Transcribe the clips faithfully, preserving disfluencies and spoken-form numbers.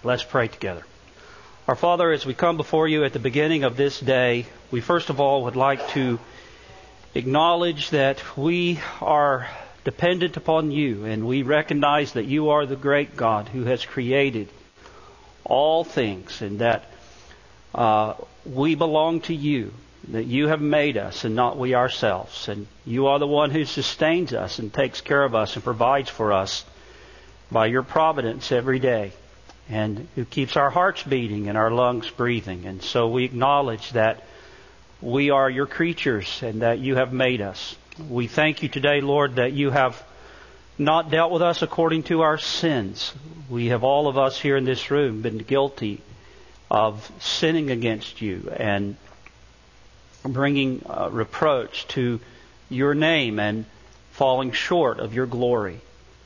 Let's pray together. Our Father, as we come before you at the beginning of this day, we first of all would like to acknowledge that we are dependent upon you, and we recognize that you are the great God who has created all things, and that uh, we belong to you, that you have made us and not we ourselves. And you are the one who sustains us and takes care of us and provides for us by your providence every day, and who keeps our hearts beating and our lungs breathing. And so we acknowledge that we are your creatures and that you have made us. We thank you today, Lord, that you have not dealt with us according to our sins. We have, all of us here in this room, been guilty of sinning against you and bringing uh, reproach to your name and falling short of your glory.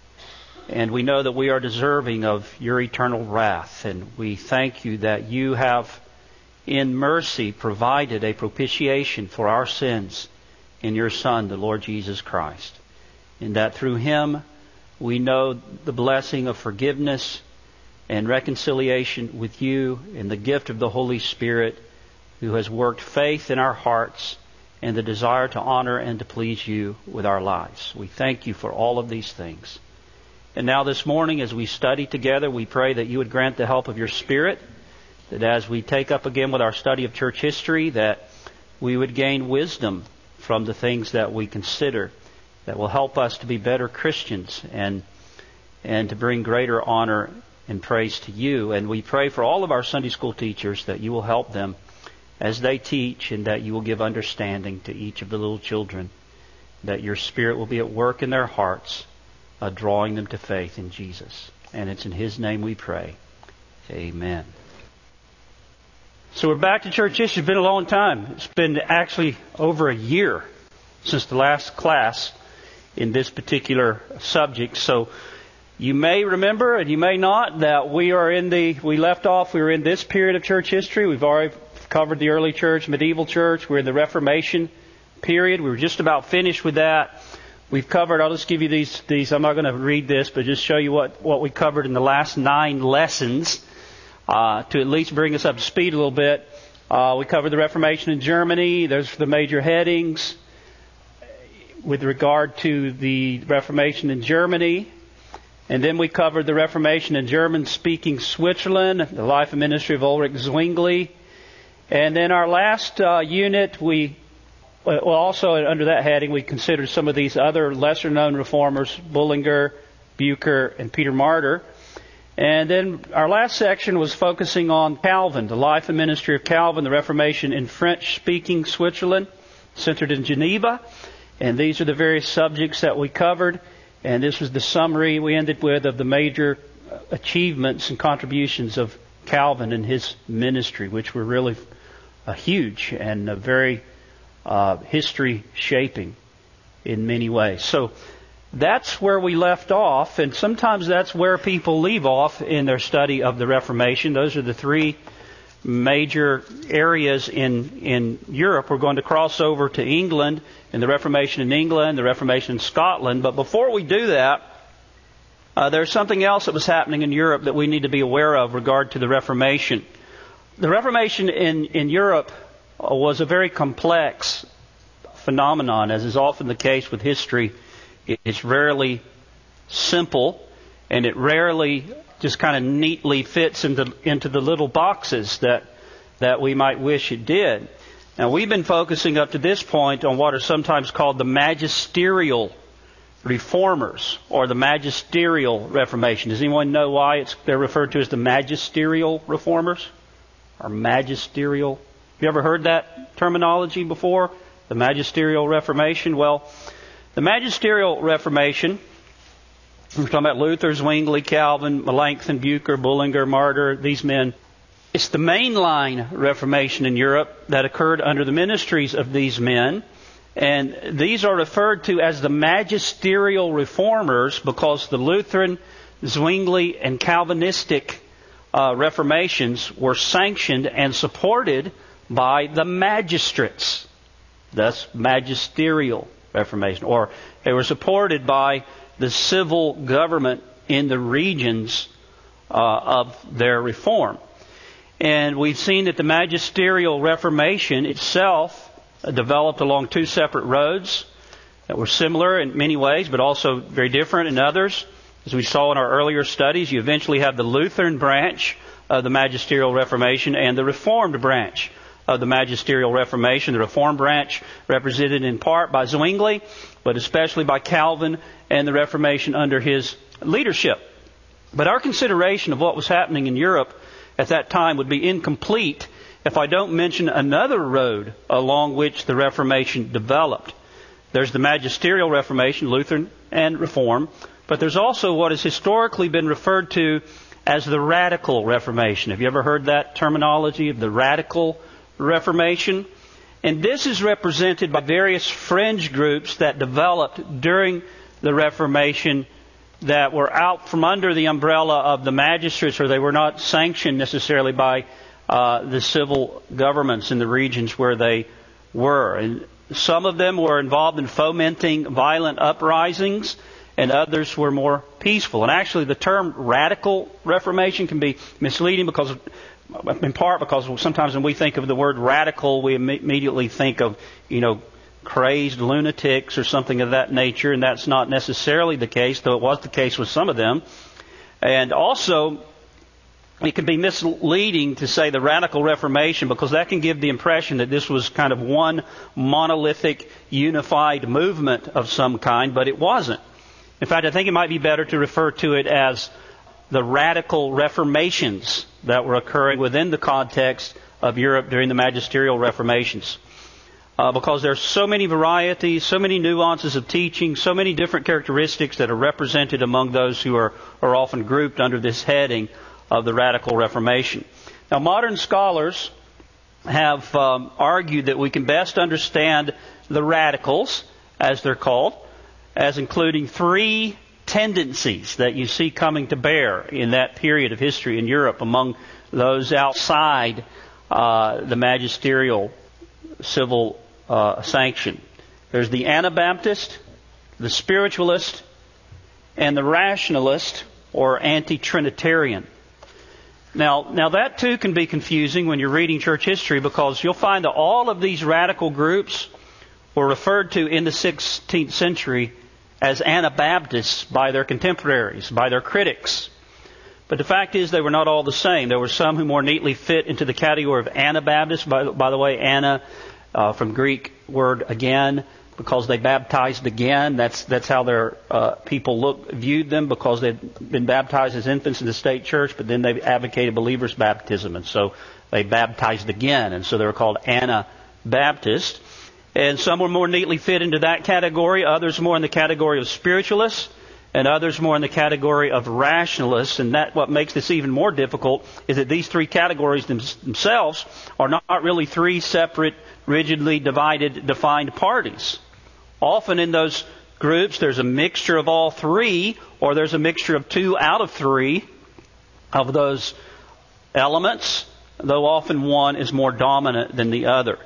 And we know that we are deserving of your eternal wrath. And we thank you that you have, in mercy, provided a propitiation for our sins in your Son, the Lord Jesus Christ. And that through Him we know the blessing of forgiveness and reconciliation with you and the gift of the Holy Spirit, who has worked faith in our hearts and the desire to honor and to please you with our lives. We thank you for all of these things. And now this morning, as we study together, we pray that you would grant the help of your Spirit, that as we take up again with our study of church history, that we would gain wisdom from the things that we consider that will help us to be better Christians and and to bring greater honor and praise to you. And we pray for all of our Sunday school teachers that you will help them as they teach, and that you will give understanding to each of the little children, that your Spirit will be at work in their hearts, uh, drawing them to faith in Jesus. And it's in His name we pray. Amen. So we're back to church history. It's been a long time. It's been actually over a year since the last class in this particular subject. So you may remember, and you may not, that we are in the, we left off, we were in this period of church history. We've already covered the early church, medieval church. We're in the Reformation period. We were just about finished with that. We've covered, I'll just give you these, these I'm not going to read this, but just show you what, what we covered in the last nine lessons uh, to at least bring us up to speed a little bit. Uh, we covered the Reformation in Germany. There's the major headings with regard to the Reformation in Germany. And then we covered the Reformation in German-speaking Switzerland, the life and ministry of Ulrich Zwingli. And then our last uh, unit, we well, also under that heading, we considered some of these other lesser-known reformers, Bullinger, Bucer, and Peter Martyr. And then our last section was focusing on Calvin, the life and ministry of Calvin, the Reformation in French-speaking Switzerland, centered in Geneva. And these are the various subjects that we covered. And this was the summary we ended with of the major achievements and contributions of Calvin and his ministry, which were really uh, huge and uh, very uh, history-shaping in many ways. So that's where we left off, and sometimes that's where people leave off in their study of the Reformation. Those are the three major areas in, in Europe. We're going to cross over to England and the Reformation in England, the Reformation in Scotland. But before we do that, uh, there's something else that was happening in Europe that we need to be aware of regard to the Reformation. The Reformation in, in Europe was a very complex phenomenon, as is often the case with history. It's rarely simple, and it rarely just kind of neatly fits into into the little boxes that that we might wish it did. Now, we've been focusing up to this point on what are sometimes called the magisterial reformers, or the magisterial Reformation. Does anyone know why it's they're referred to as the magisterial reformers? Or magisterial? Have you ever heard that terminology before? The magisterial Reformation? Well, the magisterial Reformation, we're talking about Luther, Zwingli, Calvin, Melanchthon, Bucer, Bullinger, Martyr, these men. It's the mainline Reformation in Europe that occurred under the ministries of these men. And these are referred to as the magisterial reformers because the Lutheran, Zwingli, and Calvinistic uh, reformations were sanctioned and supported by the magistrates. Thus, magisterial Reformation. Or they were supported by the civil government in the regions uh, of their reform. And we've seen that the magisterial Reformation itself developed along two separate roads that were similar in many ways, but also very different in others. As we saw in our earlier studies, you eventually have the Lutheran branch of the magisterial Reformation and the Reformed branch of the magisterial Reformation. The Reformed branch represented in part by Zwingli, but especially by Calvin and the Reformation under his leadership. But our consideration of what was happening in Europe at that time would be incomplete if I don't mention another road along which the Reformation developed. There's the magisterial Reformation, Lutheran and Reform, but there's also what has historically been referred to as the radical Reformation. Have you ever heard that terminology of the radical Reformation? And this is represented by various fringe groups that developed during the Reformation that were out from under the umbrella of the magistrates, or they were not sanctioned necessarily by uh, the civil governments in the regions where they were. And some of them were involved in fomenting violent uprisings, and others were more peaceful. And actually the term radical Reformation can be misleading because, in part because sometimes when we think of the word radical, we im- immediately think of, you know, crazed lunatics or something of that nature, and that's not necessarily the case, though it was the case with some of them. And also, it can be misleading to say the radical Reformation because that can give the impression that this was kind of one monolithic, unified movement of some kind, but it wasn't. In fact, I think it might be better to refer to it as the radical reformations that were occurring within the context of Europe during the magisterial reformations. Uh, because there's so many varieties, so many nuances of teaching, so many different characteristics that are represented among those who are, are often grouped under this heading of the radical Reformation. Now, modern scholars have um, argued that we can best understand the radicals, as they're called, as including three tendencies that you see coming to bear in that period of history in Europe among those outside uh, the magisterial civil uh, sanction. There's the Anabaptist, the Spiritualist, and the Rationalist or Anti-Trinitarian. Now, now that too can be confusing when you're reading church history because you'll find that all of these radical groups were referred to in the sixteenth century as Anabaptists by their contemporaries, by their critics. But the fact is they were not all the same. There were some who more neatly fit into the category of Anabaptists. By, by the way, Anna, uh, from Greek word again, because they baptized again. That's that's how their uh, people look viewed them, because they'd been baptized as infants in the state church, but then they advocated believers' baptism, and so they baptized again, and so they were called Anabaptists. And some were more neatly fit into that category, others more in the category of spiritualists, and others more in the category of rationalists. And that what makes this even more difficult is that these three categories them- themselves are not really three separate, rigidly divided, defined parties. Often in those groups there's a mixture of all three, or there's a mixture of two out of three of those elements, though often one is more dominant than the other.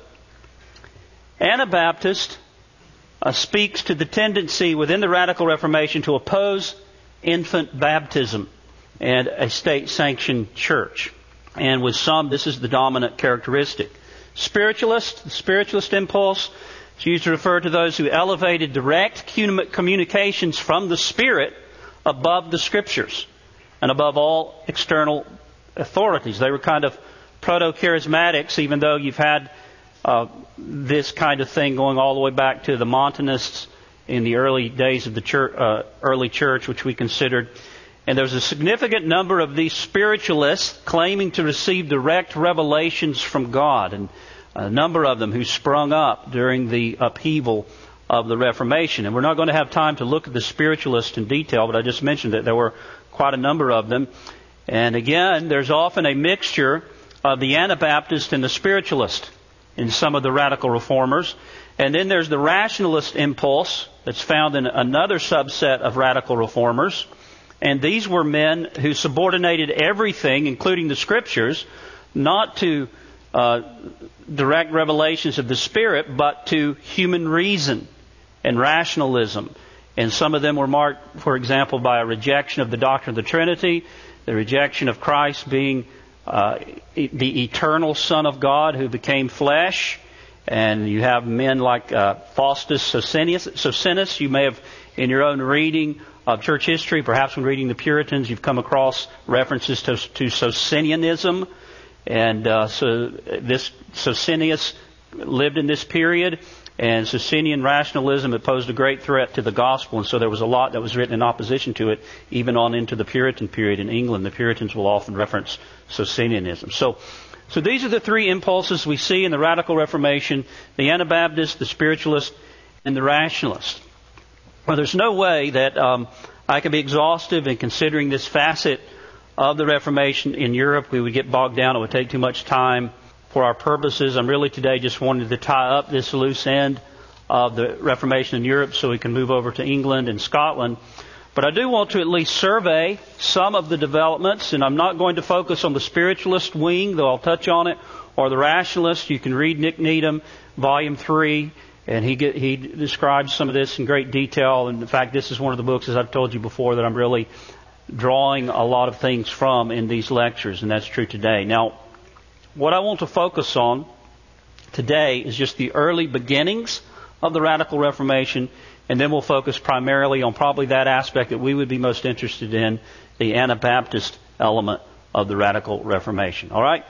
Anabaptist uh, speaks to the tendency within the Radical Reformation to oppose infant baptism and a state-sanctioned church. And with some, this is the dominant characteristic. Spiritualist, the spiritualist impulse, is used to refer to those who elevated direct communications from the Spirit above the Scriptures and above all external authorities. They were kind of proto-charismatics, even though you've had uh, this kind of thing going all the way back to the Montanists in the early days of the church, uh, early church, which we considered. And there was a significant number of these spiritualists claiming to receive direct revelations from God, and a number of them who sprung up during the upheaval of the Reformation. And we're not going to have time to look at the spiritualists in detail, but I just mentioned that there were quite a number of them. And again, there's often a mixture of the Anabaptist and the spiritualist in some of the radical reformers. And then there's the rationalist impulse that's found in another subset of radical reformers. And these were men who subordinated everything, including the Scriptures, not to uh, direct revelations of the Spirit, but to human reason and rationalism. And some of them were marked, for example, by a rejection of the doctrine of the Trinity. the rejection of Christ being uh, the eternal Son of God who became flesh. And you have men like uh, Faustus Socinus, Socinus. You may have, in your own reading of church history, perhaps when reading the Puritans, you've come across references to, to Socinianism. And uh, so this Socinius lived in this period, and Socinian rationalism had posed a great threat to the gospel, and so there was a lot that was written in opposition to it, even on into the Puritan period in England. The Puritans will often reference Socinianism. So, so these are the three impulses we see in the Radical Reformation: the Anabaptist, the Spiritualist, and the Rationalist. Well, there's no way that um, I can be exhaustive in considering this facet of the Reformation in Europe. We would get bogged down. It would take too much time for our purposes. I'm really today just wanting to tie up this loose end of the Reformation in Europe so we can move over to England and Scotland. But I do want to at least survey some of the developments, and I'm not going to focus on the spiritualist wing, though I'll touch on it, or the rationalist. You can read Nick Needham, Volume three, and he get, he describes some of this in great detail. And in fact, this is one of the books, as I've told you before, that I'm really drawing a lot of things from in these lectures, and that's true today. Now, what I want to focus on today is just the early beginnings of the Radical Reformation, and then we'll focus primarily on probably that aspect that we would be most interested in, the Anabaptist element of the Radical Reformation. All right?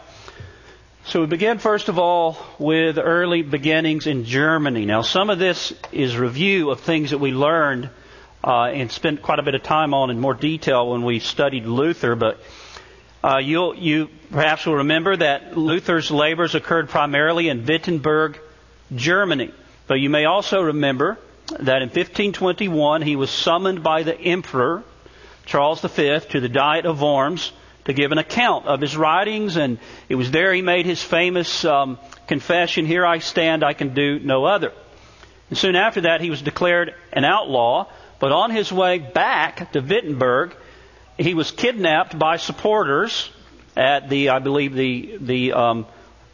So we begin, first of all, with early beginnings in Germany. Now, some of this is review of things that we learned uh, and spent quite a bit of time on in more detail when we studied Luther, but uh, you'll, you perhaps will remember that Luther's labors occurred primarily in Wittenberg, Germany. But you may also remember that in fifteen twenty-one he was summoned by the Emperor Charles the Fifth to the Diet of Worms to give an account of his writings, and it was there he made his famous um, confession, "Here I stand, I can do no other." And soon after that he was declared an outlaw, but on his way back to Wittenberg he was kidnapped by supporters at the, I believe, the, the um,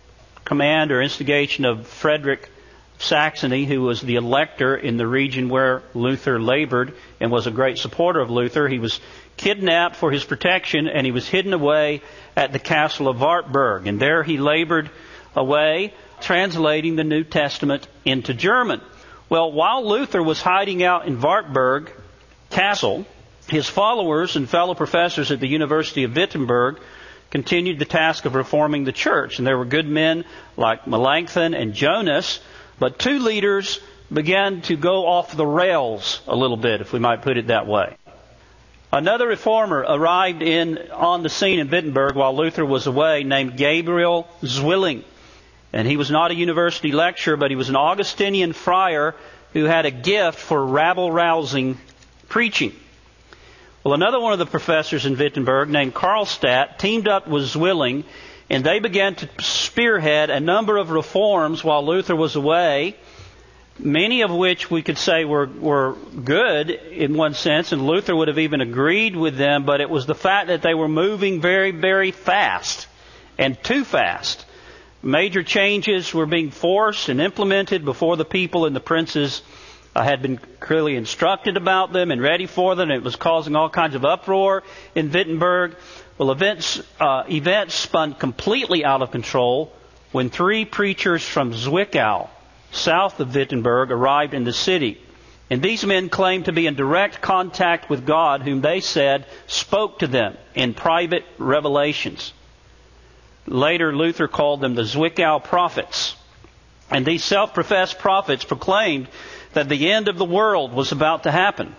command or instigation of Frederick Saxony, who was the elector in the region where Luther labored and was a great supporter of Luther. He was kidnapped for his protection, and he was hidden away at the castle of Wartburg. And there he labored away, translating the New Testament into German. Well, while Luther was hiding out in Wartburg Castle, his followers and fellow professors at the University of Wittenberg continued the task of reforming the church. And there were good men like Melanchthon and Jonas, but two leaders began to go off the rails a little bit, if we might put it that way. Another reformer arrived in on the scene in Wittenberg while Luther was away, named Gabriel Zwilling. And he was not a university lecturer, but he was an Augustinian friar who had a gift for rabble-rousing preaching. Well, another one of the professors in Wittenberg, named Karlstadt, teamed up with Zwilling, and they began to spearhead a number of reforms while Luther was away, many of which we could say were, were good in one sense, and Luther would have even agreed with them, but it was the fact that they were moving very, very fast, and too fast. Major changes were being forced and implemented before the people and the princes uh, had been clearly instructed about them and ready for them. It was causing all kinds of uproar in Wittenberg. Well, events, uh, events spun completely out of control when three preachers from Zwickau, south of Wittenberg, arrived in the city. And these men claimed to be in direct contact with God, whom they said spoke to them in private revelations. Later, Luther called them the Zwickau prophets. And these self-professed prophets proclaimed that the end of the world was about to happen.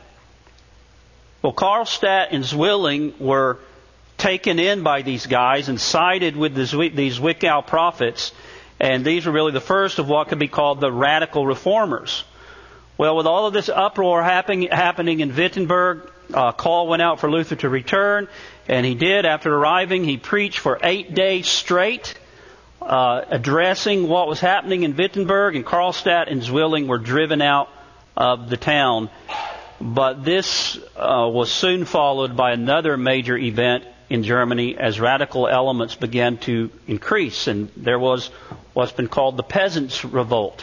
Well, Karlstadt and Zwilling were taken in by these guys and sided with the Zwick, these Zwickau prophets, and these were really the first of what could be called the radical reformers. Well, with all of this uproar happening, happening in Wittenberg, a call went out for Luther to return, and he did. After arriving, he preached for eight days straight, uh, addressing what was happening in Wittenberg, and Karlstadt and Zwilling were driven out of the town. But this uh, was soon followed by another major event in Germany as radical elements began to increase, and there was what's been called the Peasants' Revolt.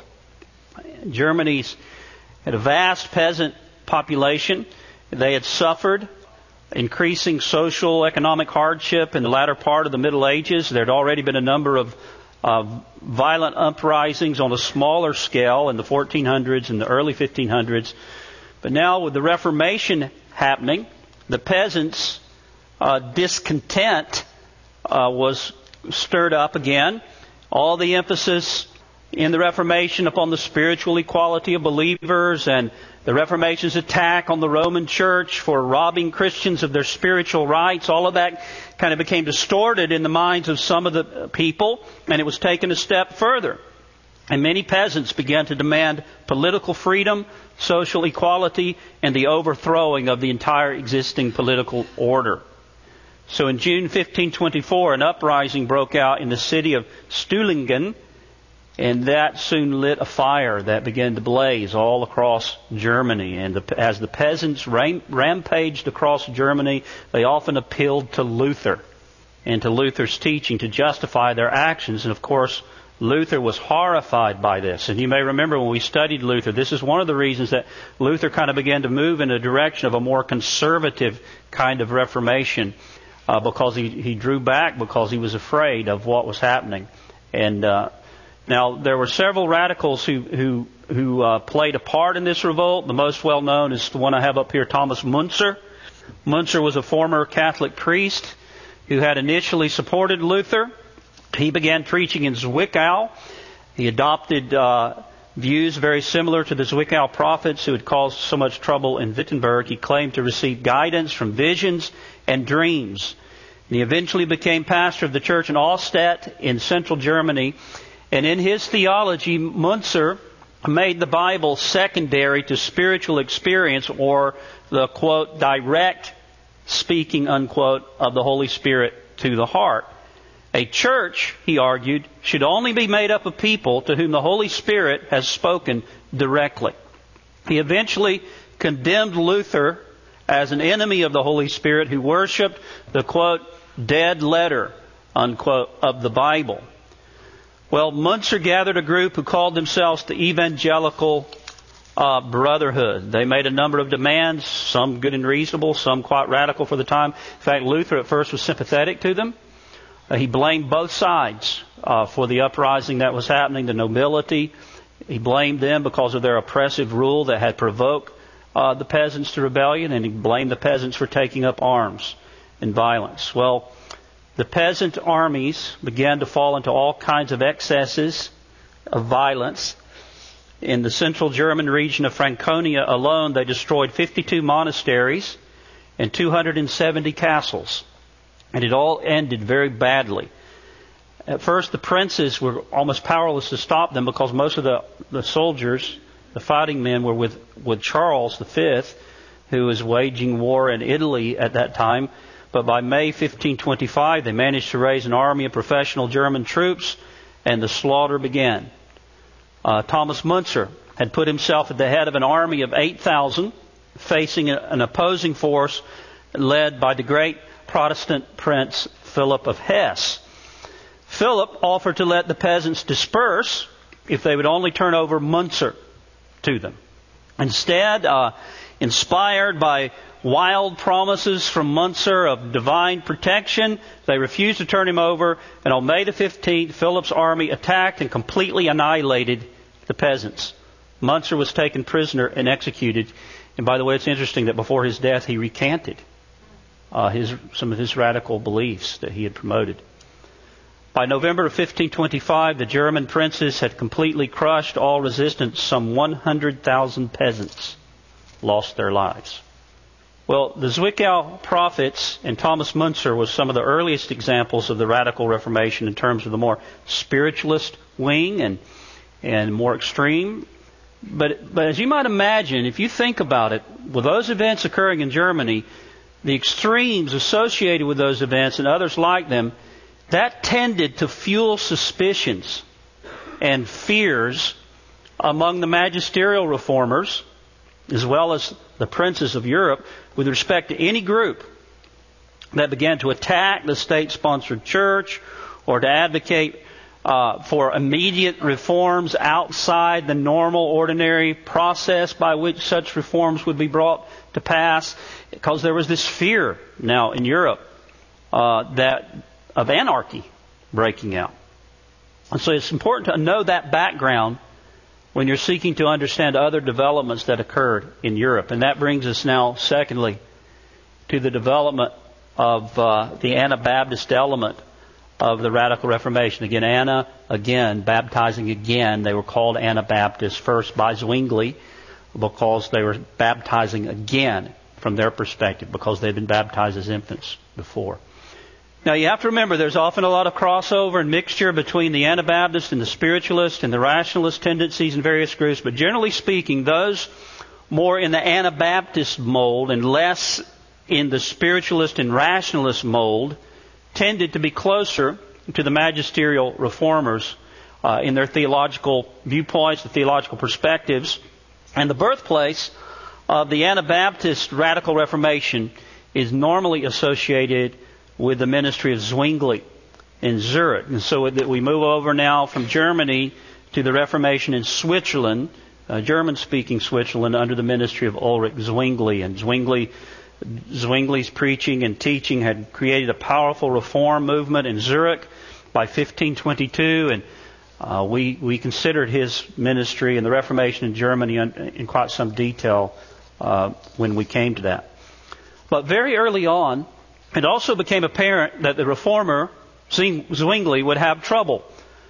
Germany's had a vast peasant population. They had suffered increasing social economic hardship in the latter part of the Middle Ages. There had already been a number of uh, violent uprisings on a smaller scale in the fourteen hundreds and the early fifteen hundreds. But now with the Reformation happening, the peasants' uh, discontent uh, was stirred up again. All the emphasis in the Reformation upon the spiritual equality of believers, and the Reformation's attack on the Roman Church for robbing Christians of their spiritual rights, all of that kind of became distorted in the minds of some of the people, and it was taken a step further. And many peasants began to demand political freedom, social equality, and the overthrowing of the entire existing political order. So in June fifteen twenty-four, an uprising broke out in the city of Stulingen, and that soon lit a fire that began to blaze all across Germany. And the, as the peasants ram, rampaged across Germany, they often appealed to Luther and to Luther's teaching to justify their actions. And of course, Luther was horrified by this. And you may remember when we studied Luther, this is one of the reasons that Luther kind of began to move in a direction of a more conservative kind of Reformation, uh, because he, he drew back because he was afraid of what was happening. And uh, now there were several radicals who who, who uh, played a part in this revolt. The most well known is the one I have up here, Thomas Müntzer. Müntzer was a former Catholic priest who had initially supported Luther. He began preaching in Zwickau. He adopted uh, views very similar to the Zwickau prophets who had caused so much trouble in Wittenberg. He claimed to receive guidance from visions and dreams. And he eventually became pastor of the church in Allstadt in central Germany. And in his theology, Müntzer made the Bible secondary to spiritual experience, or the, quote, direct speaking, unquote, of the Holy Spirit to the heart. A church, he argued, should only be made up of people to whom the Holy Spirit has spoken directly. He eventually condemned Luther as an enemy of the Holy Spirit who worshipped the, quote, dead letter, unquote, of the Bible. Well, Müntzer gathered a group who called themselves the Evangelical uh, Brotherhood. They made a number of demands, some good and reasonable, some quite radical for the time. In fact, Luther at first was sympathetic to them. Uh, he blamed both sides uh, for the uprising that was happening, the nobility. He blamed them because of their oppressive rule that had provoked uh, the peasants to rebellion, and he blamed the peasants for taking up arms and violence. Well, the peasant armies began to fall into all kinds of excesses of violence. In the central German region of Franconia alone, they destroyed fifty-two monasteries and two hundred seventy castles. And it all ended very badly. At first, the princes were almost powerless to stop them because most of the, the soldiers, the fighting men, were with, with Charles the Fifth, who was waging war in Italy at that time. But by May fifteen twenty-five, they managed to raise an army of professional German troops, and the slaughter began. Uh, Thomas Müntzer had put himself at the head of an army of eight thousand, facing a, an opposing force led by the great Protestant prince Philip of Hesse. Philip offered to let the peasants disperse if they would only turn over Müntzer to them. Instead, uh, inspired by wild promises from Müntzer of divine protection, they refused to turn him over, and on May the fifteenth, Philip's army attacked and completely annihilated the peasants. Müntzer was taken prisoner and executed. And by the way, it's interesting that before his death, he recanted Uh, his, some of his radical beliefs that he had promoted. By November of fifteen twenty-five, the German princes had completely crushed all resistance. Some one hundred thousand peasants lost their lives. Well, the Zwickau prophets and Thomas Müntzer was some of the earliest examples of the radical Reformation in terms of the more spiritualist wing and and more extreme. But but as you might imagine, if you think about it, with those events occurring in Germany, the extremes associated with those events and others like them, that tended to fuel suspicions and fears among the magisterial reformers, as well as the princes of Europe, with respect to any group that began to attack the state-sponsored church or to advocate uh, for immediate reforms outside the normal, ordinary process by which such reforms would be brought to pass, because there was this fear now in Europe uh, that of anarchy breaking out. And so it's important to know that background when you're seeking to understand other developments that occurred in Europe. And that brings us now, secondly, to the development of uh, the Anabaptist element of the Radical Reformation. Again, Anna, again, baptizing again. They were called Anabaptists first by Zwingli because they were baptizing again from their perspective, because they'd been baptized as infants before. Now, you have to remember there's often a lot of crossover and mixture between the Anabaptist and the spiritualist and the rationalist tendencies in various groups, but generally speaking, those more in the Anabaptist mold and less in the spiritualist and rationalist mold tended to be closer to the magisterial reformers uh, in their theological viewpoints, the theological perspectives. And the birthplace of the Anabaptist Radical Reformation is normally associated with the ministry of Zwingli in Zurich. And so that we move over now from Germany to the Reformation in Switzerland, uh, German-speaking Switzerland, under the ministry of Ulrich Zwingli. And Zwingli, Zwingli's preaching and teaching had created a powerful reform movement in Zurich by fifteen twenty-two, and uh, we we considered his ministry and the Reformation in Germany in, in quite some detail uh, when we came to that. But very early on, it also became apparent that the reformer, Zwingli, would have trouble.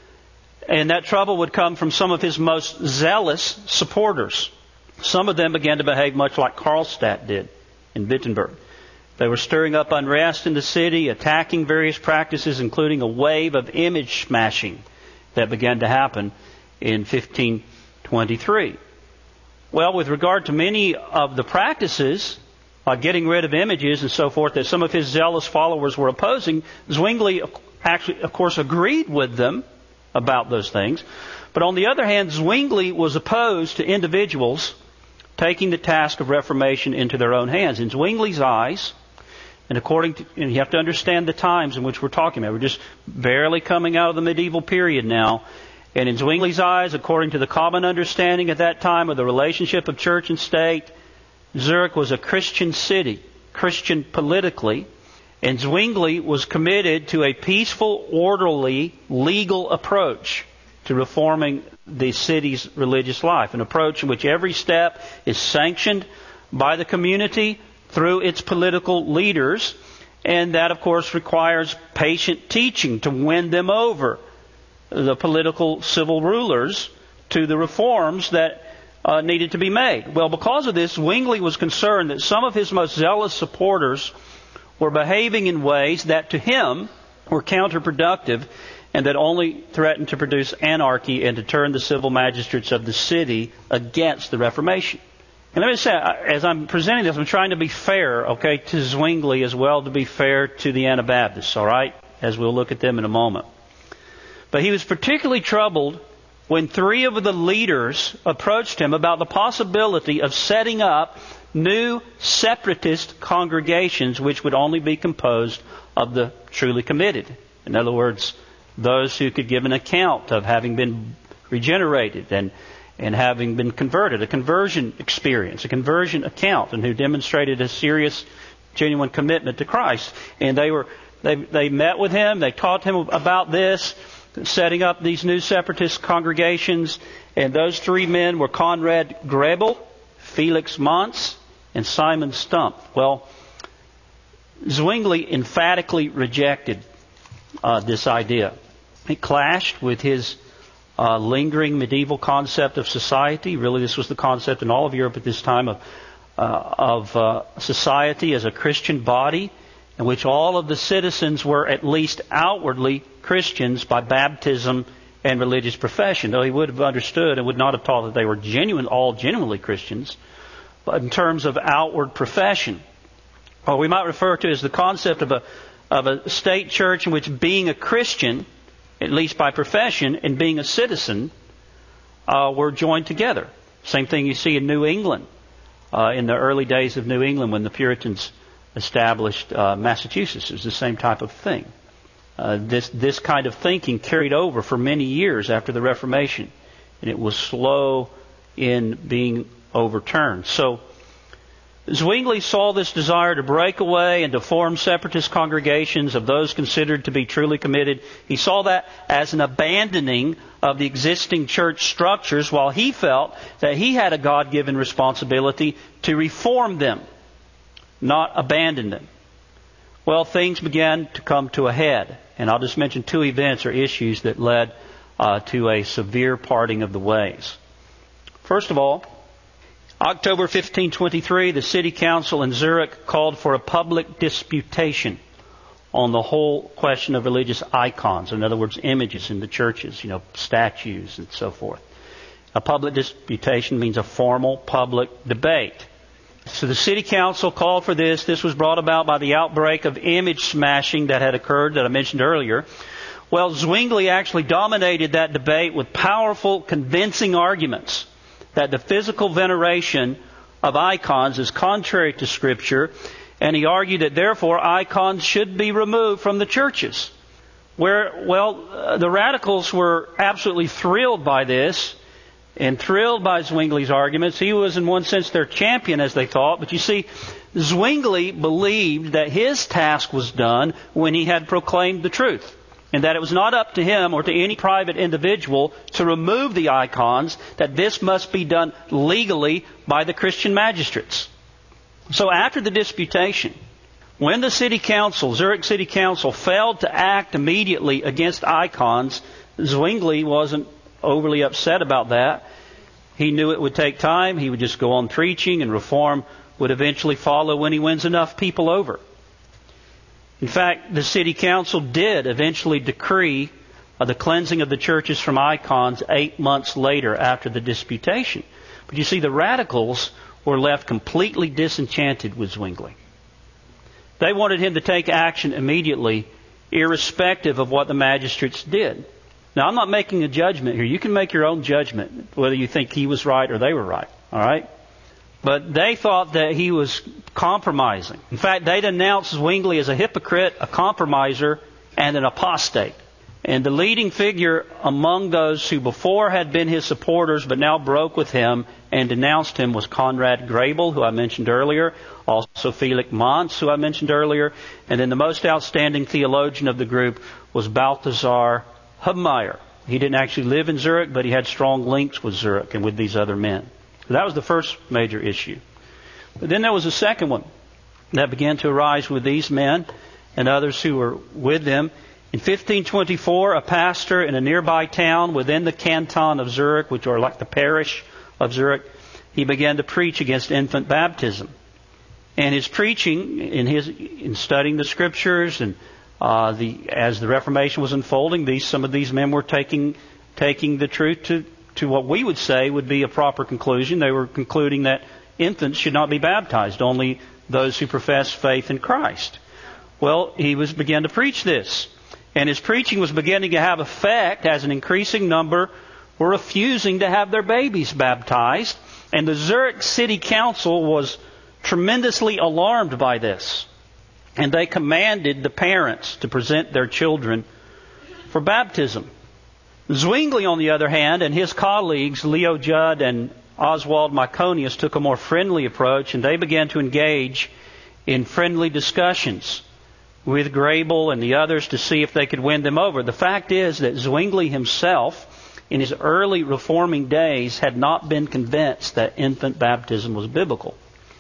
And that trouble would come from some of his most zealous supporters. Some of them began to behave much like Karlstadt did in Wittenberg. They were stirring up unrest in the city, attacking various practices, including a wave of image smashing that began to happen in fifteen twenty-three. Well, with regard to many of the practices, like getting rid of images and so forth, that some of his zealous followers were opposing, Zwingli actually, of course, agreed with them about those things. But on the other hand, Zwingli was opposed to individuals taking the task of reformation into their own hands. In Zwingli's eyes, and according to, and you have to understand the times in which we're talking about. We're just barely coming out of the medieval period now. And in Zwingli's eyes, according to the common understanding at that time of the relationship of church and state, Zurich was a Christian city, Christian politically, and Zwingli was committed to a peaceful, orderly, legal approach to reforming the city's religious life, an approach in which every step is sanctioned by the community through its political leaders, and that, of course, requires patient teaching to win them over, the political civil rulers, to the reforms that Uh, needed to be made. Well, because of this, Zwingli was concerned that some of his most zealous supporters were behaving in ways that to him were counterproductive and that only threatened to produce anarchy and to turn the civil magistrates of the city against the Reformation. And let me say, as I'm presenting this, I'm trying to be fair, okay, to Zwingli as well, to be fair to the Anabaptists, all right, as we'll look at them in a moment. But he was particularly troubled when three of the leaders approached him about the possibility of setting up new separatist congregations which would only be composed of the truly committed. In other words, those who could give an account of having been regenerated and, and having been converted, a conversion experience, a conversion account, and who demonstrated a serious, genuine commitment to Christ. And they were they they met with him, they taught him about this, setting up these new separatist congregations, and those three men were Conrad Grebel, Felix Manz, and Simon Stump. Well, Zwingli emphatically rejected uh, this idea. It clashed with his uh, lingering medieval concept of society. Really, this was the concept in all of Europe at this time of, uh, of uh, society as a Christian body, in which all of the citizens were at least outwardly Christians by baptism and religious profession. Though he would have understood and would not have taught that they were genuine, all genuinely Christians, but in terms of outward profession. Or we might refer to as the concept of a of a state church in which being a Christian, at least by profession, and being a citizen uh, were joined together. Same thing you see in New England, uh, in the early days of New England when the Puritans established uh, Massachusetts. It was the same type of thing. Uh, this this kind of thinking carried over for many years after the Reformation, and it was slow in being overturned. So Zwingli saw this desire to break away and to form separatist congregations of those considered to be truly committed. He saw that as an abandoning of the existing church structures, while he felt that he had a God-given responsibility to reform them, not abandon them. Well, things began to come to a head. And I'll just mention two events or issues that led uh, to a severe parting of the ways. First of all, October fifteen twenty-three, the city council in Zurich called for a public disputation on the whole question of religious icons. In other words, images in the churches, you know, statues and so forth. A public disputation means a formal public debate. So the city council called for this. This was brought about by the outbreak of image smashing that had occurred that I mentioned earlier. Well, Zwingli actually dominated that debate with powerful, convincing arguments that the physical veneration of icons is contrary to Scripture, and he argued that therefore icons should be removed from the churches. Where, well, uh, the radicals were absolutely thrilled by this, and thrilled by Zwingli's arguments. He was in one sense their champion, as they thought. But you see, Zwingli believed that his task was done when he had proclaimed the truth, and that it was not up to him or to any private individual to remove the icons, that this must be done legally by the Christian magistrates. So after the disputation, when the city council, Zurich City Council, failed to act immediately against icons, Zwingli wasn't overly upset about that. He knew it would take time. He would just go on preaching, and reform would eventually follow when he wins enough people over. In fact, the city council did eventually decree uh, the cleansing of the churches from icons eight months later after the disputation. But you see, the radicals were left completely disenchanted with Zwingli. They wanted him to take action immediately, irrespective of what the magistrates did. Now, I'm not making a judgment here. You can make your own judgment, whether you think he was right or they were right. All right? But they thought that he was compromising. In fact, they denounced Zwingli as a hypocrite, a compromiser, and an apostate. And the leading figure among those who before had been his supporters but now broke with him and denounced him was Conrad Grebel, who I mentioned earlier, also Felix Manz, who I mentioned earlier, and then the most outstanding theologian of the group was Balthasar Hubmaier. He didn't actually live in Zurich, but he had strong links with Zurich and with these other men. So that was the first major issue. But then there was a second one that began to arise with these men and others who were with them. In fifteen twenty-four, a pastor in a nearby town within the canton of Zurich, which are like the parish of Zurich, he began to preach against infant baptism. And his preaching, in his in studying the Scriptures, and uh, the as the Reformation was unfolding, these some of these men were taking taking the truth to to what we would say would be a proper conclusion. They were concluding that infants should not be baptized, only those who profess faith in Christ. Well, he was began to preach this. And his preaching was beginning to have effect as an increasing number were refusing to have their babies baptized. And the Zurich City Council was tremendously alarmed by this. And they commanded the parents to present their children for baptism. Zwingli, on the other hand, and his colleagues, Leo Judd and Oswald Myconius, took a more friendly approach, and they began to engage in friendly discussions with Grebel and the others to see if they could win them over. The fact is that Zwingli himself, in his early reforming days, had not been convinced that infant baptism was biblical.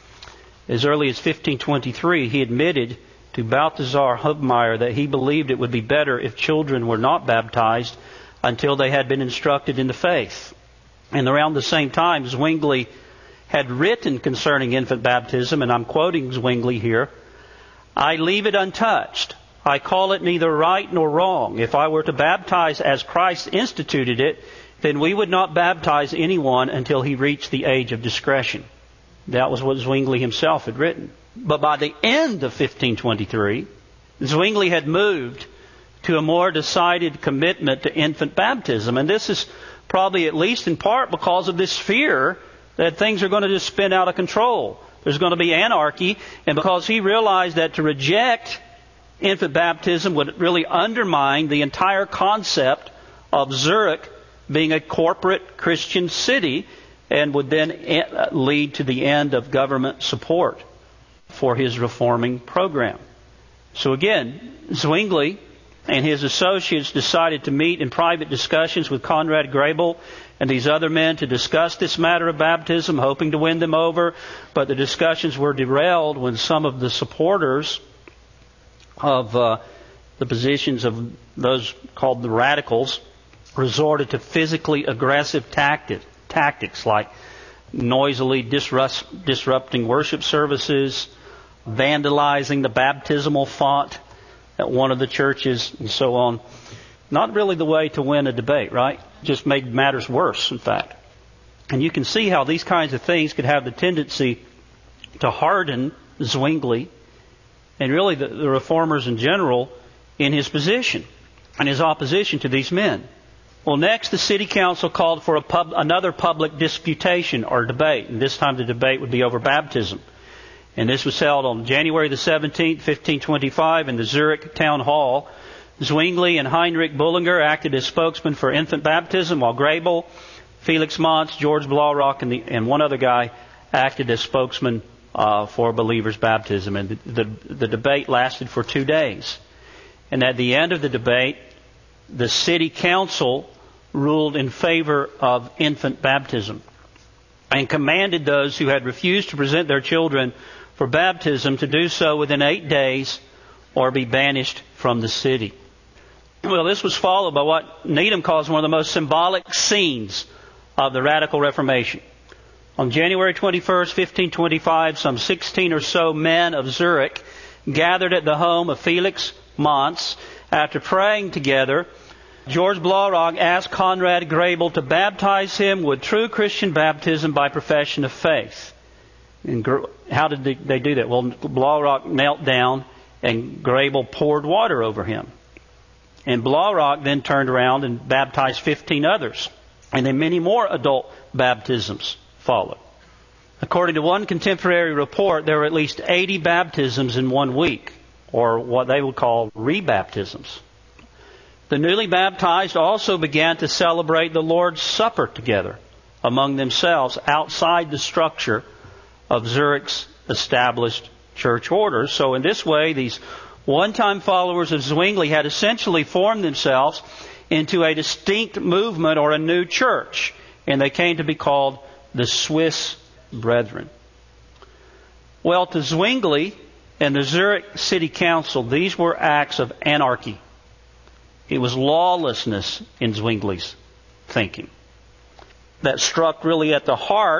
As early as fifteen twenty-three, he admitted to Balthasar Hubmaier that he believed it would be better if children were not baptized until they had been instructed in the faith. And around the same time, Zwingli had written concerning infant baptism, and I'm quoting Zwingli here, "I leave it untouched. I call it neither right nor wrong. If I were to baptize as Christ instituted it, then we would not baptize anyone until he reached the age of discretion." That was what Zwingli himself had written. But by the end of fifteen twenty-three, Zwingli had moved to a more decided commitment to infant baptism. And this is probably at least in part because of this fear that things are going to just spin out of control. There's going to be anarchy. And because he realized that to reject infant baptism would really undermine the entire concept of Zurich being a corporate Christian city, and would then lead to the end of government support for his reforming program. So again, Zwingli and his associates decided to meet in private discussions with Conrad Grebel and these other men to discuss this matter of baptism, hoping to win them over. But the discussions were derailed when some of the supporters of uh, the positions of those called the radicals resorted to physically aggressive tactic, tactics like noisily disrupt, disrupting worship services, vandalizing the baptismal font at one of the churches, and so on. Not really the way to win a debate, right? Just made matters worse, in fact. And you can see how these kinds of things could have the tendency to harden Zwingli and really the, the reformers in general in his position and his opposition to these men. Well, next, the city council called for a pub, another public disputation or debate. And this time the debate would be over baptism. And this was held on January the seventeenth, fifteen twenty-five in the Zurich Town Hall. Zwingli and Heinrich Bullinger acted as spokesmen for infant baptism, while Grebel, Felix Manz, George Blaurock, and, the, and one other guy acted as spokesmen uh, for believers' baptism. And the, the, the debate lasted for two days. And at the end of the debate, the city council ruled in favor of infant baptism and commanded those who had refused to present their children for baptism to do so within eight days or be banished from the city. Well, this was followed by what Needham calls one of the most symbolic scenes of the Radical Reformation. On January twenty-first, fifteen twenty-five, some sixteen or so men of Zurich gathered at the home of Felix Manz. After praying together, George Blaurock asked Conrad Grebel to baptize him with true Christian baptism by profession of faith. And how did they do that? Well, Blaurock knelt down and Grebel poured water over him. And Blaurock then turned around and baptized fifteen others. And then many more adult baptisms followed. According to one contemporary report, there were at least eighty baptisms in one week, or what they would call rebaptisms. The newly baptized also began to celebrate the Lord's Supper together among themselves outside the structure of Zurich's established church orders. So in this way, these one-time followers of Zwingli had essentially formed themselves into a distinct movement or a new church, and they came to be called the Swiss Brethren. Well, to Zwingli and the Zurich City Council, these were acts of anarchy. It was lawlessness in Zwingli's thinking that struck really at the heart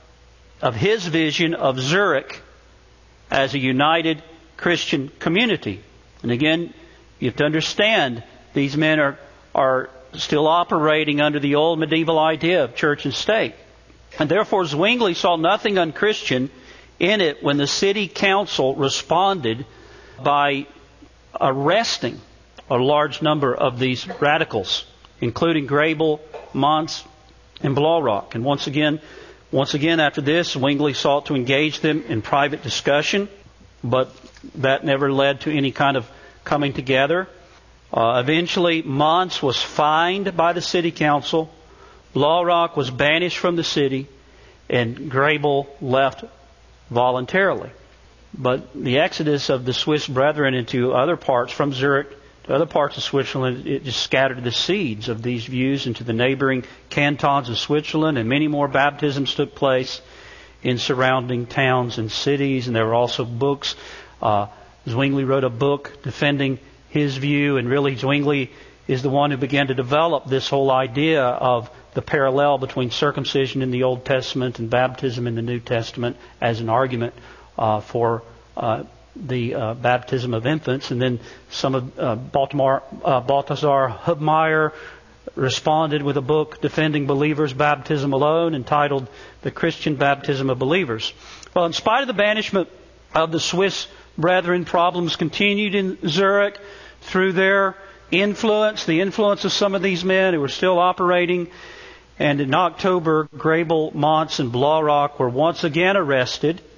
of his vision of Zurich as a united Christian community. And again, you have to understand, these men are, are still operating under the old medieval idea of church and state. And therefore Zwingli saw nothing unchristian in it when the city council responded by arresting a large number of these radicals, including Grebel, Manz, and Blaurock. And once again, once again after this, Zwingli sought to engage them in private discussion, but that never led to any kind of coming together. Uh, eventually, Manz was fined by the city council, Blaurock was banished from the city, and Grebel left voluntarily. But the exodus of the Swiss Brethren into other parts from Zurich to other parts of Switzerland, it just scattered the seeds of these views into the neighboring cantons of Switzerland, and many more baptisms took place in surrounding towns and cities. And there were also books. Uh, Zwingli wrote a book defending his view, and really Zwingli is the one who began to develop this whole idea of the parallel between circumcision in the Old Testament and baptism in the New Testament as an argument uh, for uh, the uh, baptism of infants. And then some of uh, Baltimore, uh, Balthasar Hubmaier responded with a book defending believers' baptism alone, entitled The Christian Baptism of Believers. Well, in spite of the banishment of the Swiss Brethren, problems continued in Zurich through their influence, the influence of some of these men who were still operating. And in October, Grebel, Manz, and Blaurock were once again arrested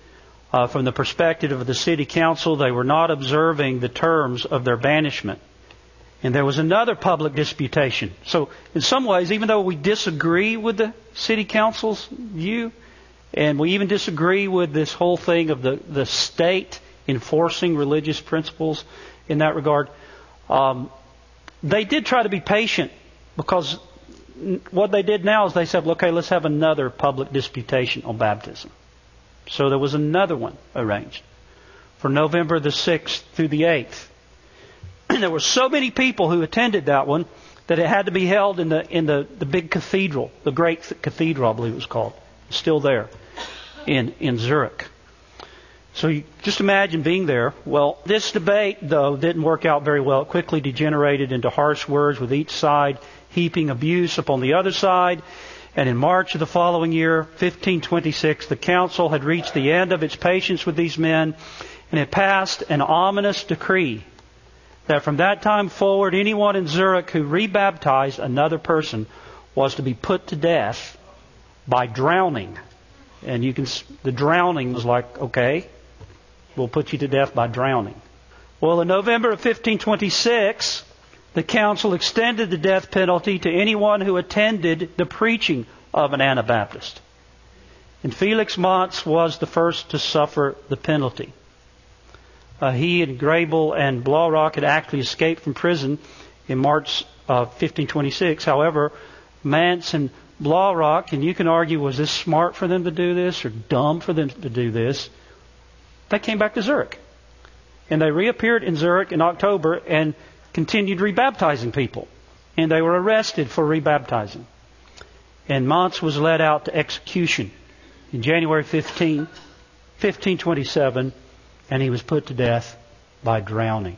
Uh, from the perspective of the city council, they were not observing the terms of their banishment. And there was another public disputation. So in some ways, even though we disagree with the city council's view, and we even disagree with this whole thing of the, the state enforcing religious principles in that regard, um, they did try to be patient, because what they did now is they said, okay, let's have another public disputation on baptism. So there was another one arranged for November the sixth through the eighth. There were so many people who attended that one that it had to be held in the in the, the big cathedral, the great cathedral, I believe it was called. It's still there in, in Zurich. So you just imagine being there. Well, this debate, though, didn't work out very well. It quickly degenerated into harsh words, with each side heaping abuse upon the other side. And in March of the following year, fifteen twenty-six, the council had reached the end of its patience with these men, and it passed an ominous decree that from that time forward, anyone in Zurich who rebaptized another person was to be put to death by drowning. And you can, the drowning was like, okay, we'll put you to death by drowning. Well, in November of fifteen twenty-six, the council extended the death penalty to anyone who attended the preaching of an Anabaptist. And Felix Manz was the first to suffer the penalty. Uh, he and Grabel and Blaurock had actually escaped from prison in March of fifteen twenty-six. However, Manz and Blaurock, and you can argue, was this smart for them to do this or dumb for them to do this? They came back to Zurich. And they reappeared in Zurich in October and continued rebaptizing people. And they were arrested for rebaptizing. And Manz was led out to execution in January fifteenth, fifteen twenty-seven, and he was put to death by drowning.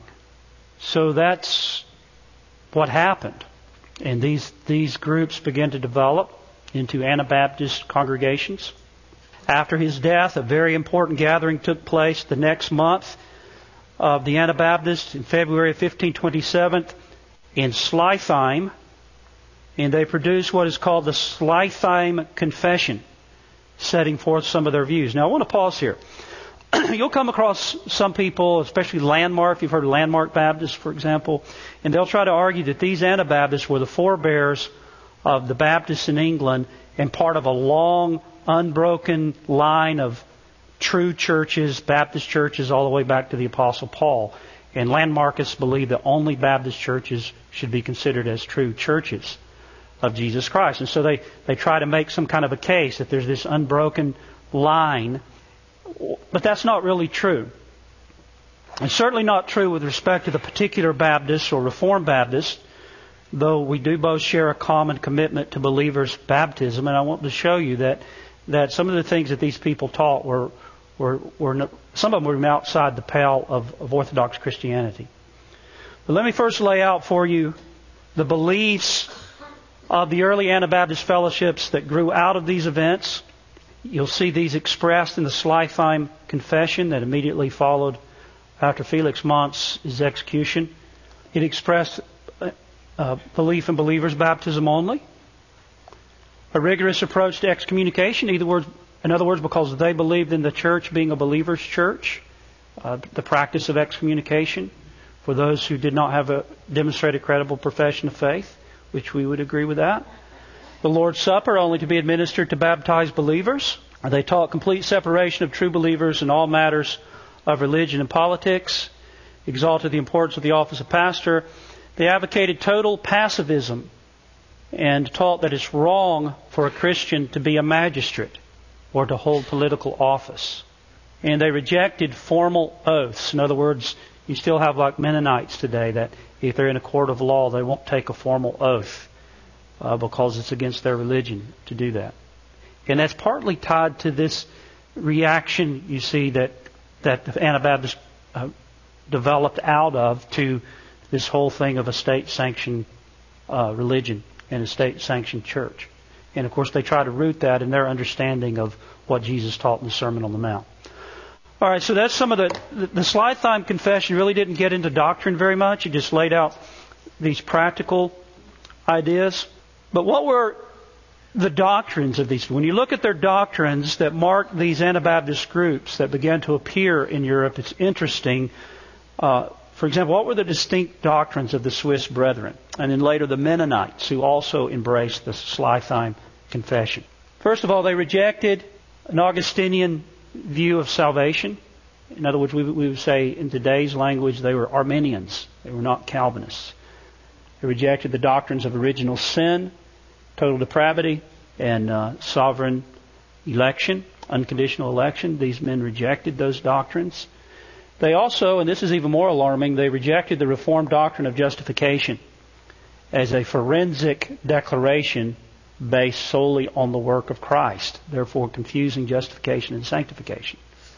So that's what happened. And these, these groups began to develop into Anabaptist congregations. After his death, a very important gathering took place the next month of the Anabaptists in February of fifteen twenty-seven in Schleitheim. And they produced what is called the Schleitheim Confession, setting forth some of their views. Now I want to pause here. You'll come across some people, especially Landmark, if you've heard of Landmark Baptists, for example, and they'll try to argue that these Anabaptists were the forebears of the Baptists in England and part of a long, unbroken line of true churches, Baptist churches, all the way back to the Apostle Paul. And Landmarkists believe that only Baptist churches should be considered as true churches of Jesus Christ. And so they, they try to make some kind of a case that there's this unbroken line. But that's not really true. It's certainly not true with respect to the particular Baptists or Reformed Baptists, though we do both share a common commitment to believers' baptism. And I want to show you that, that some of the things that these people taught were, were, were some of them were outside the pale of, of Orthodox Christianity. But let me first lay out for you the beliefs of the early Anabaptist fellowships that grew out of these events. You'll see these expressed in the Schleitheim Confession that immediately followed after Felix Manz's execution. It expressed uh, belief in believers' baptism only, a rigorous approach to excommunication, either words, in other words, because they believed in the church being a believer's church, uh, the practice of excommunication for those who did not have a demonstrated credible profession of faith, which we would agree with that. The Lord's Supper only to be administered to baptized believers. They taught complete separation of true believers in all matters of religion and politics, exalted the importance of the office of pastor. They advocated total pacifism and taught that it's wrong for a Christian to be a magistrate or to hold political office. And they rejected formal oaths. In other words, you still have like Mennonites today that if they're in a court of law, they won't take a formal oath. Uh, because it's against their religion to do that. And that's partly tied to this reaction, you see, that, that the Anabaptists uh, developed out of to this whole thing of a state-sanctioned uh, religion and a state-sanctioned church. And, of course, they try to root that in their understanding of what Jesus taught in the Sermon on the Mount. All right, so that's some of the... The, the Schleitheim Confession really didn't get into doctrine very much. It just laid out these practical ideas. But what we're the doctrines of these. When you look at their doctrines that mark these Anabaptist groups that began to appear in Europe, it's interesting. Uh, for example, what were the distinct doctrines of the Swiss Brethren? And then later the Mennonites, who also embraced the Schleitheim Confession. First of all, they rejected an Augustinian view of salvation. In other words, we, we would say in today's language they were Arminians. They were not Calvinists. They rejected the doctrines of original sin, total depravity, and uh, sovereign election, unconditional election. These men rejected those doctrines. They also, and this is even more alarming, they rejected the Reformed doctrine of justification as a forensic declaration based solely on the work of Christ, therefore confusing justification and sanctification.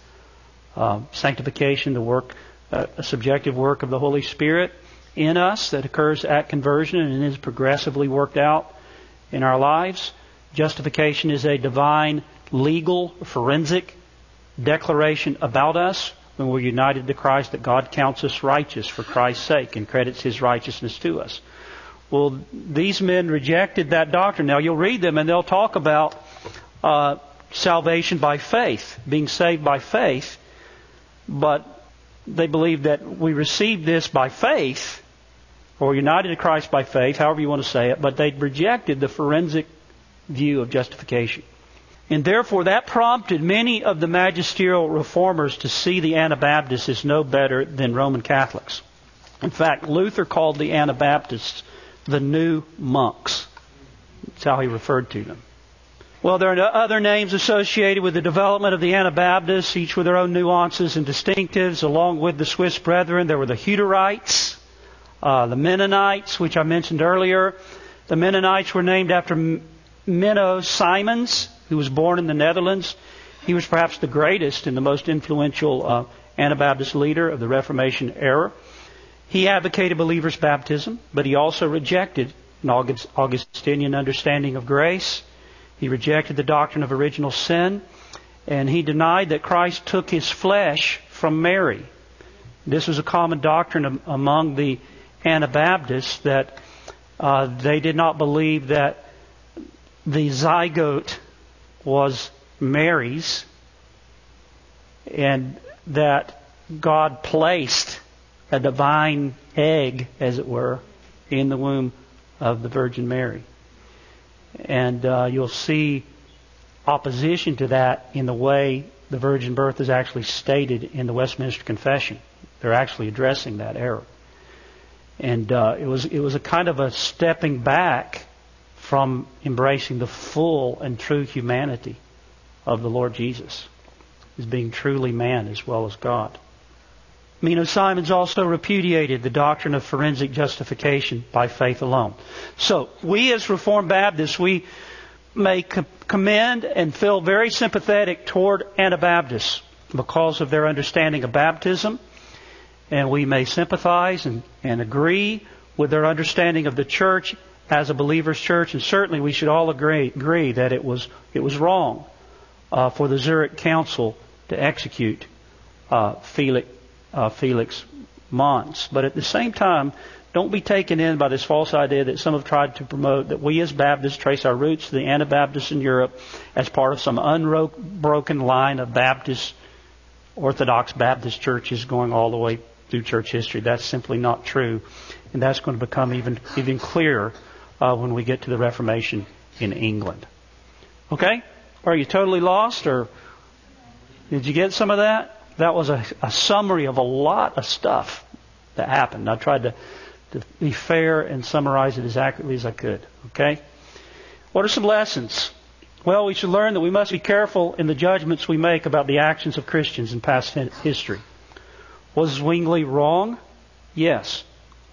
Uh, sanctification, the work, uh, a subjective work of the Holy Spirit in us that occurs at conversion and is progressively worked out in our lives. Justification is a divine, legal, forensic declaration about us when we're united to Christ, that God counts us righteous for Christ's sake and credits His righteousness to us. Well, these men rejected that doctrine. Now you'll read them and they'll talk about uh, salvation by faith, being saved by faith, but they believe that we receive this by faith, or united to Christ by faith, however you want to say it, but they rejected the forensic view of justification. And therefore that prompted many of the magisterial reformers to see the Anabaptists as no better than Roman Catholics. In fact, Luther called the Anabaptists the new monks. That's how he referred to them. Well, there are other names associated with the development of the Anabaptists, each with their own nuances and distinctives. Along with the Swiss Brethren, there were the Hutterites, uh, the Mennonites, which I mentioned earlier. The Mennonites were named after Menno Simons, who was born in the Netherlands. He was perhaps the greatest and the most influential uh, Anabaptist leader of the Reformation era. He advocated believers' baptism, but he also rejected an August, Augustinian understanding of grace. He rejected the doctrine of original sin, and he denied that Christ took His flesh from Mary. This was a common doctrine among the Anabaptists, that uh, they did not believe that the zygote was Mary's, and that God placed a divine egg, as it were, in the womb of the Virgin Mary. And uh, you'll see opposition to that in the way the virgin birth is actually stated in the Westminster Confession. They're actually addressing that error. And uh, it was it was a kind of a stepping back from embracing the full and true humanity of the Lord Jesus, as being truly man as well as God. Menno Simons also repudiated the doctrine of forensic justification by faith alone. So, we as Reformed Baptists, we may commend and feel very sympathetic toward Anabaptists because of their understanding of baptism. And we may sympathize and, and agree with their understanding of the church as a believer's church. And certainly we should all agree, agree that it was it was wrong uh, for the Zurich Council to execute uh, Felix, uh, Felix Mons. But at the same time, don't be taken in by this false idea that some have tried to promote that we as Baptists trace our roots to the Anabaptists in Europe as part of some unbroken line of Baptist, Orthodox Baptist churches going all the way through church history. That's simply not true. And that's going to become even even clearer uh, when we get to the Reformation in England. Okay? Are you totally lost, or did you get some of that? That was a, a summary of a lot of stuff that happened. I tried to, to be fair and summarize it as accurately as I could. Okay? What are some lessons? Well, we should learn that we must be careful in the judgments we make about the actions of Christians in past history. Was Zwingli wrong? Yes.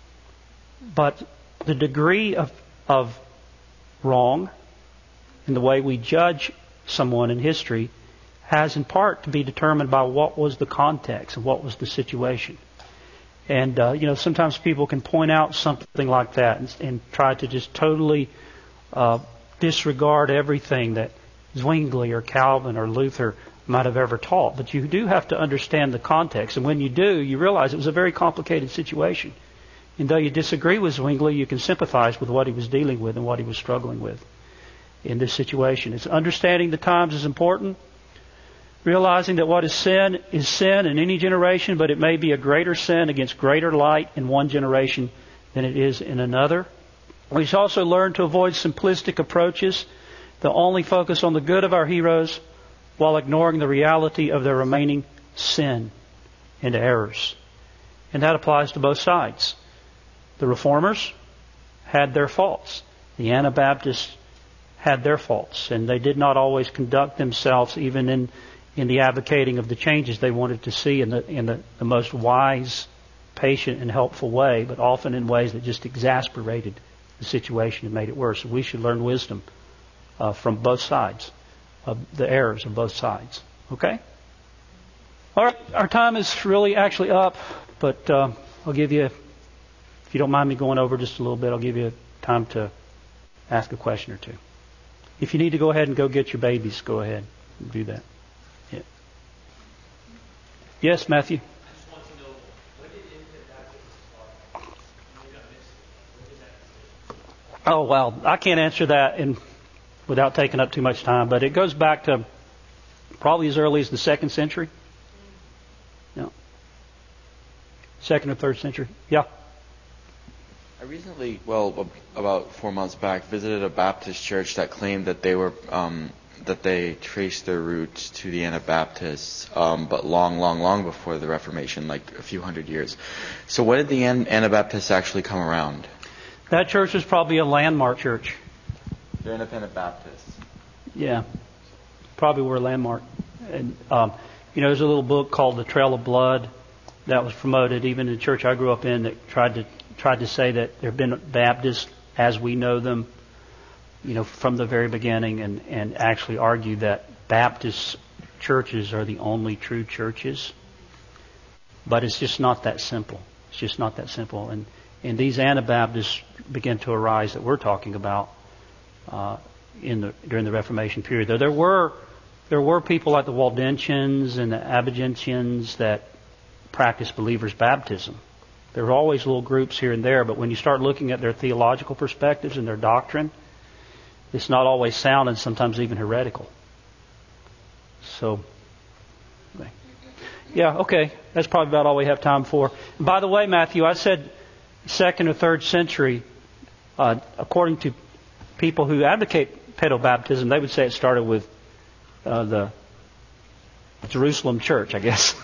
But the degree of, of wrong in the way we judge someone in history has in part to be determined by what was the context and what was the situation. And, uh, you know, sometimes people can point out something like that and, and try to just totally uh, disregard everything that Zwingli or Calvin or Luther might have ever taught. But you do have to understand the context. And when you do, you realize it was a very complicated situation. And though you disagree with Zwingli, you can sympathize with what he was dealing with and what he was struggling with. in this situation. It's understanding the times is important. Realizing that what is sin is sin in any generation, but it may be a greater sin against greater light in one generation than it is in another. We should also learn to avoid simplistic approaches that only focus on the good of our heroes while ignoring the reality of their remaining sin and errors. And that applies to both sides. The Reformers had their faults. The Anabaptists had their faults. And they did not always conduct themselves, even in, in the advocating of the changes they wanted to see, in the, in the, the most wise, patient, and helpful way, but often in ways that just exasperated the situation and made it worse. So we should learn wisdom uh, from both sides, of the errors of both sides. Okay? All right, our time is really actually up, but uh, I'll give you, if you don't mind me going over just a little bit, I'll give you time to ask a question or two. If you need to go ahead and go get your babies, go ahead and do that. Yeah. Yes, Matthew? I just want to know, when did infant baptism start? Maybe I missed it. When did that decision? Oh, well, I can't answer that in, without taking up too much time, but it goes back to probably as early as the second century. Yeah. Second or third century. Yeah. I recently, well, about four months back, visited a Baptist church that claimed that they were um, that they traced their roots to the Anabaptists, um, but long, long, long before the Reformation, like a few hundred years. So, when did the An- Anabaptists actually come around? That church was probably a landmark church. They're independent Baptists. Yeah, probably were a landmark. And um, you know, there's a little book called The Trail of Blood that was promoted even in the church I grew up in that tried to tried to say that there have been Baptists as we know them, you know, from the very beginning, and, and actually argue that Baptist churches are the only true churches. But it's just not that simple. It's just not that simple. And and these Anabaptists began to arise that we're talking about uh, in the during the Reformation period. There, there were there were people like the Waldensians and the Albigensians that practiced believers' baptism. There were always little groups here and there, but when you start looking at their theological perspectives and their doctrine, it's not always sound and sometimes even heretical. So, yeah, okay. That's probably about all we have time for. And by the way, Matthew, I said second or third century. Uh, according to people who advocate pedobaptism, they would say it started with uh, the Jerusalem church, I guess.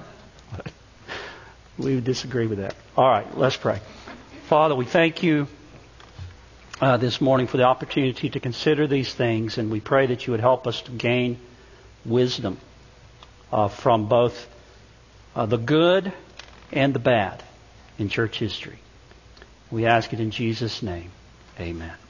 We would disagree with that. All right, let's pray. Father, we thank you uh, this morning for the opportunity to consider these things, and we pray that you would help us to gain wisdom uh, from both uh, the good and the bad in church history. We ask it in Jesus' name. Amen.